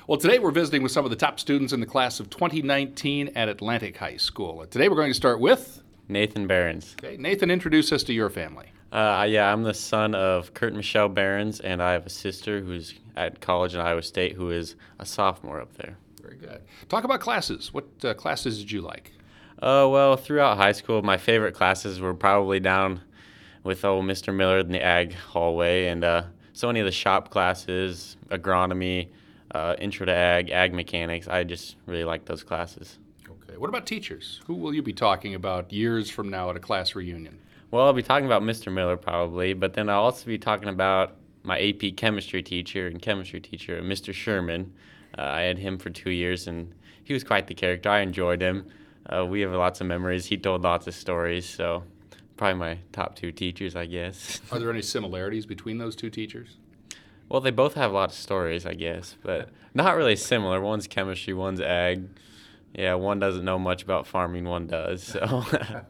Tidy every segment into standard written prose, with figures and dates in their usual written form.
Well, today we're visiting with some of the top students in the class of 2019 at Atlantic High School. Today we're going to start with Nathan Behrens. Okay, Nathan, introduce us to your family. I'm the son of Kurt and Michelle Behrens, and I have a sister who's at college in Iowa State who is a sophomore up there. Very good. Talk about classes. What classes did you like? Well, throughout high school, my favorite classes were probably down with Mr. Miller in the ag hallway, and so many of the shop classes, agronomy, intro to ag mechanics. I just really like those classes. Okay. What about teachers? Who will you be talking about years from now at a class reunion? Well, I'll be talking about Mr. Miller probably, but then I'll also be talking about my AP chemistry teacher, Mr. Sherman. I had him for 2 years, and he was quite the character. I enjoyed him. We have lots of memories. He told lots of stories, so probably my top two teachers, I guess. Are there any similarities between those two teachers? Well, they both have a lot of stories, I guess, but not really similar. One's chemistry, one's ag. Yeah, one doesn't know much about farming, one does, so.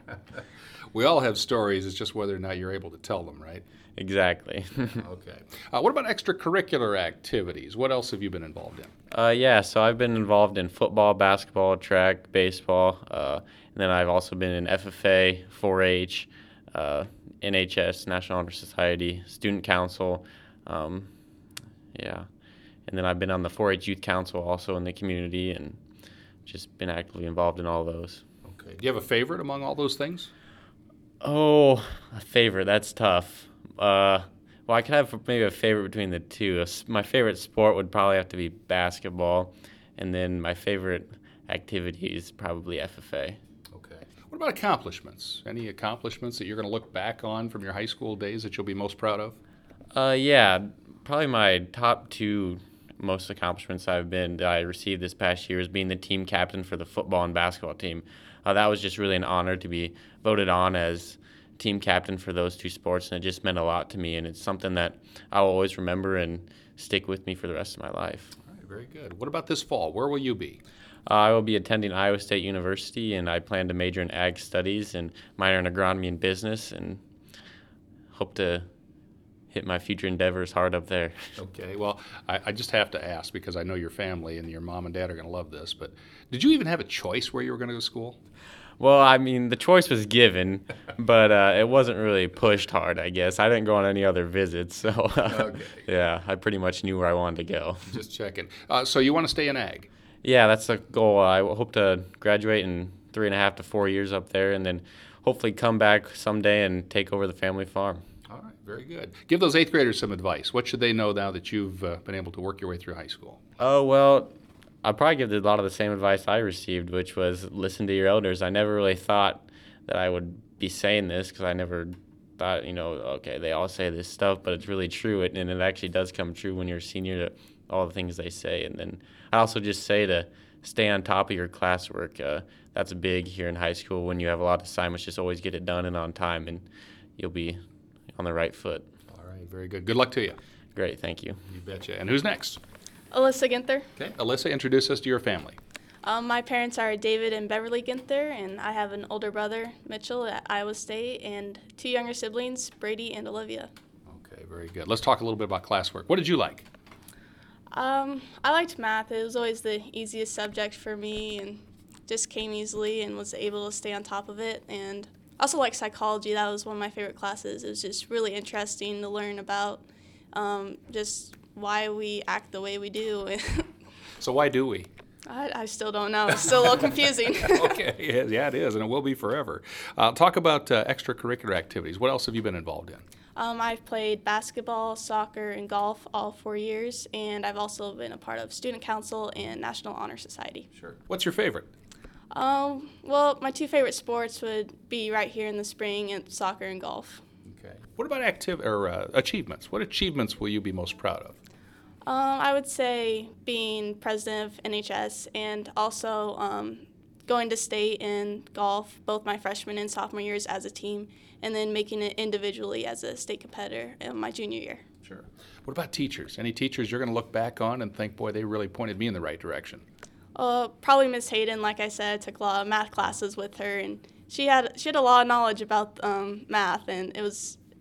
We all have stories. It's just whether or not you're able to tell them, right? Exactly. Okay. What about extracurricular activities? What else have you been involved in? So I've been involved in football, basketball, track, baseball, and then I've also been in FFA, 4-H, NHS, National Honor Society, Student Council, and then I've been on the 4-H Youth Council also in the community and just been actively involved in all those. Okay. Do you have a favorite among all those things? Oh, a favorite, that's tough. Well, I could have maybe a favorite between the two. My favorite sport would probably have to be basketball, and then my favorite activity is probably FFA. Okay. What about accomplishments? Any accomplishments that you're going to look back on from your high school days that you'll be most proud of? Probably my top two most accomplishments that I received this past year is being the team captain for the football and basketball team. That was just really an honor to be voted on as team captain for those two sports, and it just meant a lot to me, and it's something that I'll always remember and stick with me for the rest of my life. All right, very good. What about this fall? Where will you be? I will be attending Iowa State University, and I plan to major in ag studies and minor in agronomy and business, and hope to hit my future endeavors hard up there. Okay, well, I just have to ask because I know your family and your mom and dad are going to love this, but did you even have a choice where you were going to go to school? Well, I mean, the choice was given, but it wasn't really pushed hard, I guess. I didn't go on any other visits, so Okay. Yeah, I pretty much knew where I wanted to go. Just checking. So you want to stay in ag? Yeah, that's the goal. I hope to graduate in 3.5 to 4 years up there, and then hopefully come back someday and take over the family farm. All right, very good. Give those 8th graders some advice. What should they know now that you've been able to work your way through high school? Oh, well, I'd probably give a lot of the same advice I received, which was listen to your elders. I never really thought that I would be saying this because I never thought, okay, they all say this stuff, but it's really true, and it actually does come true when you're a senior to all the things they say. And then I also just say to stay on top of your classwork. That's big here in high school. When you have a lot of assignments, just always get it done and on time, and you'll be on the right foot. All right, very good. Good luck to you. Great, thank you. You betcha. And who's next? Alyssa Ginther. Okay, Alyssa, introduce us to your family. My parents are David and Beverly Ginther, and I have an older brother, Mitchell, at Iowa State, and 2 younger siblings, Brady and Olivia. Okay, very good. Let's talk a little bit about classwork. What did you like? I liked math. It was always the easiest subject for me and just came easily and was able to stay on top of it. And I also liked psychology. That was one of my favorite classes. It was just really interesting to learn about just why we act the way we do. So why do we? I still don't know. It's still a little confusing. Okay, yeah, it is, and it will be forever. Talk about extracurricular activities. What else have you been involved in? I've played basketball, soccer, and golf all 4 years, and I've also been a part of Student Council and National Honor Society. Sure. What's your favorite? Well, my 2 favorite sports would be right here in the spring, and soccer and golf. Okay. What about achievements? What achievements will you be most proud of? I would say being president of NHS and also going to state in golf, both my freshman and sophomore years as a team, and then making it individually as a state competitor in my junior year. Sure. What about teachers? Any teachers you're going to look back on and think, boy, they really pointed me in the right direction? Probably Miss Hayden. Like I said, I took a lot of math classes with her, and she had a lot of knowledge about math, and it was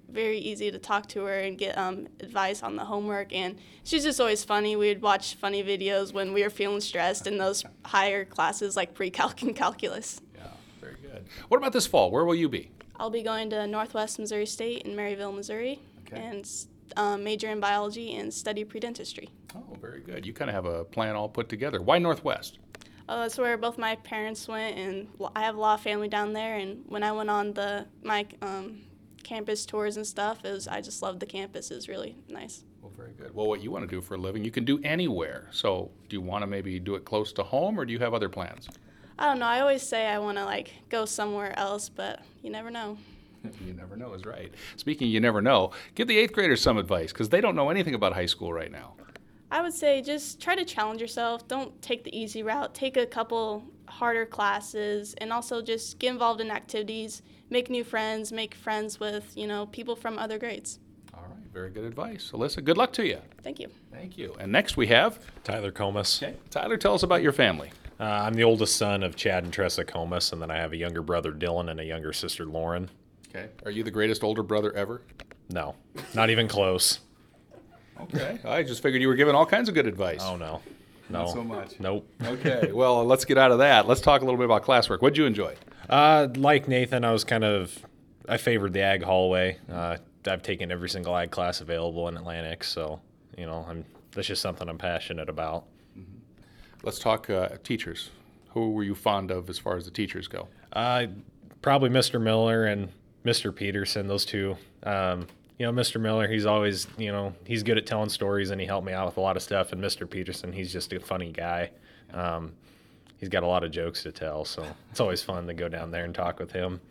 very easy to talk to her and get advice on the homework. And she's just always funny. We'd watch funny videos when we were feeling stressed in those higher classes like pre-calc and calculus. Yeah, very good. What about this fall? Where will you be? I'll be going to Northwest Missouri State in Maryville, Missouri, Okay. and major in biology and study pre-dentistry. Oh, very good. You kind of have a plan all put together. Why Northwest? That's where both my parents went, and I have a lot of family down there. And when I went on my campus tours and stuff, I just loved the campus. It was really nice. Well, very good. Well, what you want to do for a living, you can do anywhere. So do you want to maybe do it close to home, or do you have other plans? I don't know. I always say I want to go somewhere else, but you never know. You never know is right. Speaking of you never know, give the 8th graders some advice because they don't know anything about high school right now. I would say just try to challenge yourself. Don't take the easy route. Take a couple harder classes, and also just get involved in activities, make new friends, make friends with, people from other grades. All right, very good advice. Alyssa, good luck to you. Thank you. Thank you. And next we have, Tyler Comas. Tyler, tell us about your family. I'm the oldest son of Chad and Tressa Comas, and then I have a younger brother, Dylan, and a younger sister, Lauren. Okay. Are you the greatest older brother ever? No, not even close. Okay. I just figured you were giving all kinds of good advice. Oh, no. Not so much. Nope. Okay. Well, let's get out of that. Let's talk a little bit about classwork. What'd you enjoy? Like Nathan, I favored the ag hallway. I've taken every single ag class available in Atlantic, so, that's just something I'm passionate about. Let's talk teachers. Who were you fond of as far as the teachers go? Probably Mr. Miller and Mr. Peterson, those two. Mr. Miller, he's always, he's good at telling stories, and he helped me out with a lot of stuff. And Mr. Peterson, he's just a funny guy. He's got a lot of jokes to tell, so it's always fun to go down there and talk with him.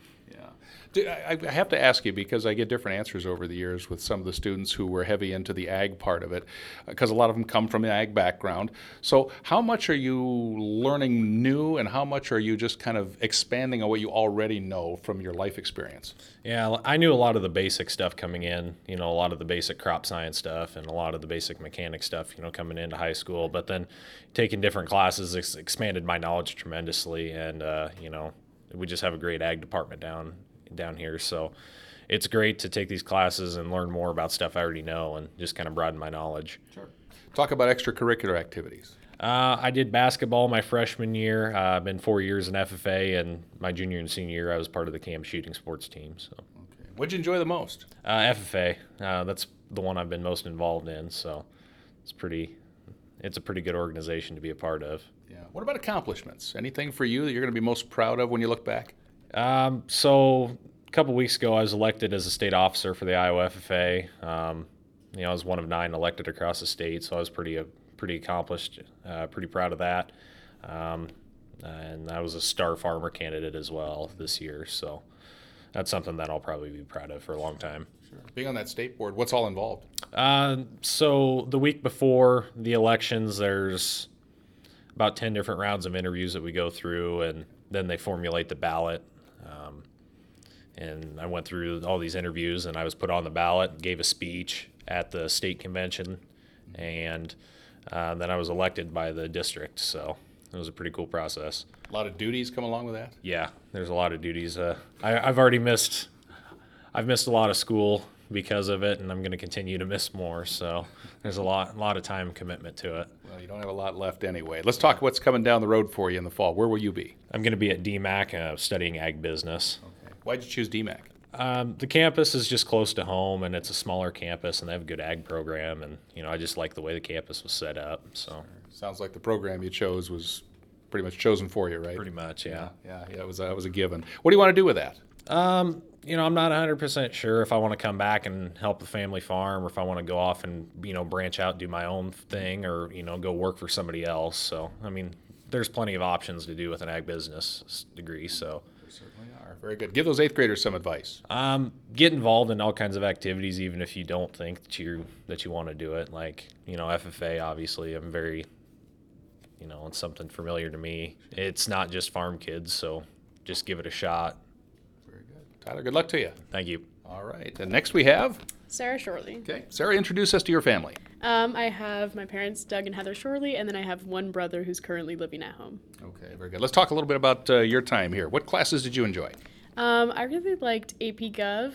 I have to ask you because I get different answers over the years with some of the students who were heavy into the ag part of it, because a lot of them come from the ag background. So how much are you learning new, and how much are you just kind of expanding on what you already know from your life experience? Yeah, I knew a lot of the basic stuff coming in, a lot of the basic crop science stuff and a lot of the basic mechanic stuff, coming into high school. But then taking different classes expanded my knowledge tremendously, and, we just have a great ag department down here, so it's great to take these classes and learn more about stuff I already know and just kind of broaden my knowledge. Sure. Talk about extracurricular activities. I did basketball my freshman year. I've been 4 years in FFA, and my junior and senior year I was part of the camp shooting sports team. So, okay. What'd you enjoy the most? FFA. That's the one I've been most involved in. So it's a pretty good organization to be a part of. Yeah. What about accomplishments? Anything for you that you're going to be most proud of when you look back? So a couple weeks ago, I was elected as a state officer for the Iowa FFA. I was one of 9 elected across the state, so I was pretty accomplished, pretty proud of that. And I was a star farmer candidate as well this year, so that's something that I'll probably be proud of for a long time. Sure. Being on that state board, what's all involved? So the week before the elections, there's about 10 different rounds of interviews that we go through, and then they formulate the ballot. And I went through all these interviews, and I was put on the ballot, gave a speech at the state convention, and then I was elected by the district. So it was a pretty cool process. A lot of duties come along with that? Yeah, there's a lot of duties. I've missed a lot of school because of it, and I'm going to continue to miss more. So there's a lot of time commitment to it. Well, you don't have a lot left anyway. Let's talk what's coming down the road for you in the fall. Where will you be? I'm going to be at DMAC studying ag business. Okay. Why'd you choose DMAC? The campus is just close to home, and it's a smaller campus, and they have a good ag program, and I just like the way the campus was set up. So sounds like the program you chose was pretty much chosen for you, right? Pretty much, yeah. Yeah, it was a given. What do you want to do with that? I'm not 100% sure if I want to come back and help the family farm, or if I want to go off and branch out, do my own thing, or go work for somebody else. So there's plenty of options to do with an ag business degree. So. Certainly are. Very good. Give those 8th graders some advice. Get involved in all kinds of activities, even if you don't think that you want to do it. Like, FFA, obviously, I'm very, it's something familiar to me. It's not just farm kids, so just give it a shot. Very good. Tyler, good luck to you. Thank you. All right. And next we have? Sarah Shorley. Okay. Sarah, introduce us to your family. I have my parents, Doug and Heather Shorley, and then I have one brother who's currently living at home. Okay, very good. Let's talk a little bit about your time here. What classes did you enjoy? I really liked AP Gov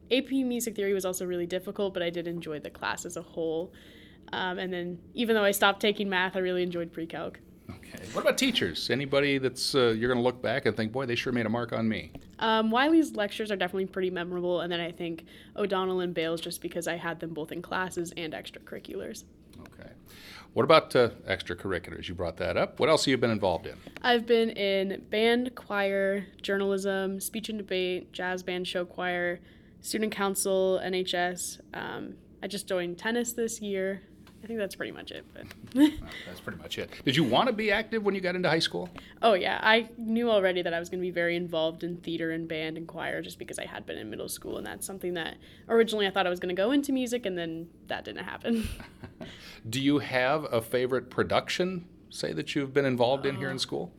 AP Music Theory was also really difficult, but I did enjoy the class as a whole. And then even though I stopped taking math, I really enjoyed pre-calc. Okay. What about teachers? Anybody that's you're going to look back and think, boy, they sure made a mark on me? Wiley's lectures are definitely pretty memorable, and then I think O'Donnell and Bales just because I had them both in classes and extracurriculars. Okay. What about extracurriculars? You brought that up. What else have you been involved in? I've been in band, choir, journalism, speech and debate, jazz band, show choir, student council, NHS. I just joined tennis this year. I think that's pretty much it. But That's pretty much it. Did you want to be active when you got into high school? oh yeah, I knew already that I was going to be very involved in theater and band and choir just because I had been in middle school, and that's something that originally I thought I was going to go into music, and then that didn't happen. Do you have a favorite production, say, that you've been involved in here in school?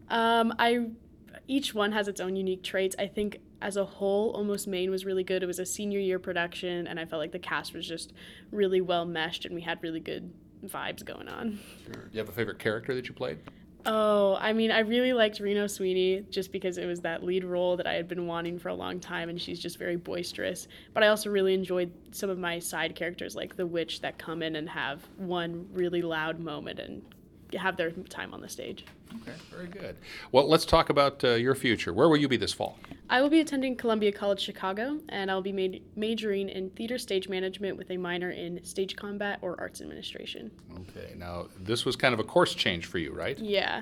Each one has its own unique traits. I think as a whole, Almost Maine was really good. It was a senior year production, and I felt like the cast was just really well meshed, and we had really good vibes going on. Sure. Do you have a favorite character that you played? Oh, I mean, I really liked Reno Sweeney just because it was that lead role that I had been wanting for a long time, and she's just very boisterous. But I also really enjoyed some of my side characters, like the witch, that come in and have one really loud moment and have their time on the stage. Okay, very good. Well, let's talk about your future. Where will you be this fall? I will be attending Columbia College Chicago, and I'll be majoring in theater stage management with a minor in stage combat or arts administration. Okay, now this was kind of a course change for you, right? Yeah.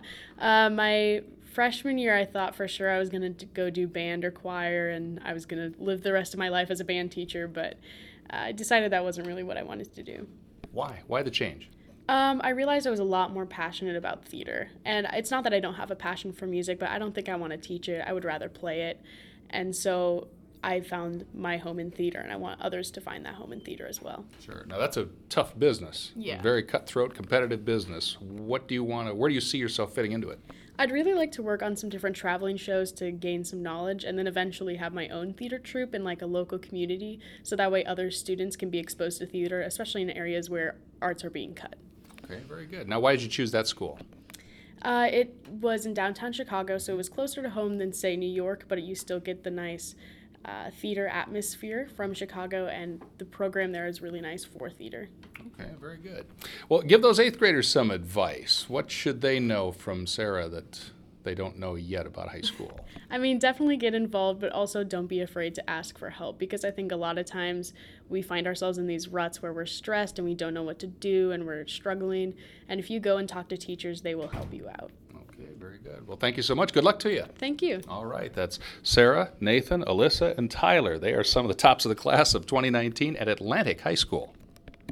My freshman year, I thought for sure I was going to go do band or choir, and I was going to live the rest of my life as a band teacher, but I decided that wasn't really what I wanted to do. Why? Why the change? I realized I was a lot more passionate about theater. And it's not that I don't have a passion for music, but I don't think I want to teach it. I would rather play it. And so I found my home in theater, and I want others to find that home in theater as well. Sure. Now that's a tough business. Yeah. A very cutthroat, competitive business. What do you want to? Where do you see yourself fitting into it? I'd really like to work on some different traveling shows to gain some knowledge, and then eventually have my own theater troupe in like a local community, so that way other students can be exposed to theater, especially in areas where arts are being cut. Okay, very good. Now, why did you choose that school? It was in downtown Chicago, so it was closer to home than, say, New York, but you still get the nice theater atmosphere from Chicago, and the program there is really nice for theater. Okay, very good. Well, give those 8th graders some advice. What should they know from Sarah that they don't know yet about high school? I mean, definitely get involved, but also don't be afraid to ask for help, because I think a lot of times we find ourselves in these ruts where we're stressed and we don't know what to do and we're struggling. And if you go and talk to teachers, they will help you out. Okay, very good. Well, thank you so much. Good luck to you. Thank you. All right, that's Sarah, Nathan, Alyssa, and Tyler. They are some of the tops of the class of 2019 at Atlantic High School.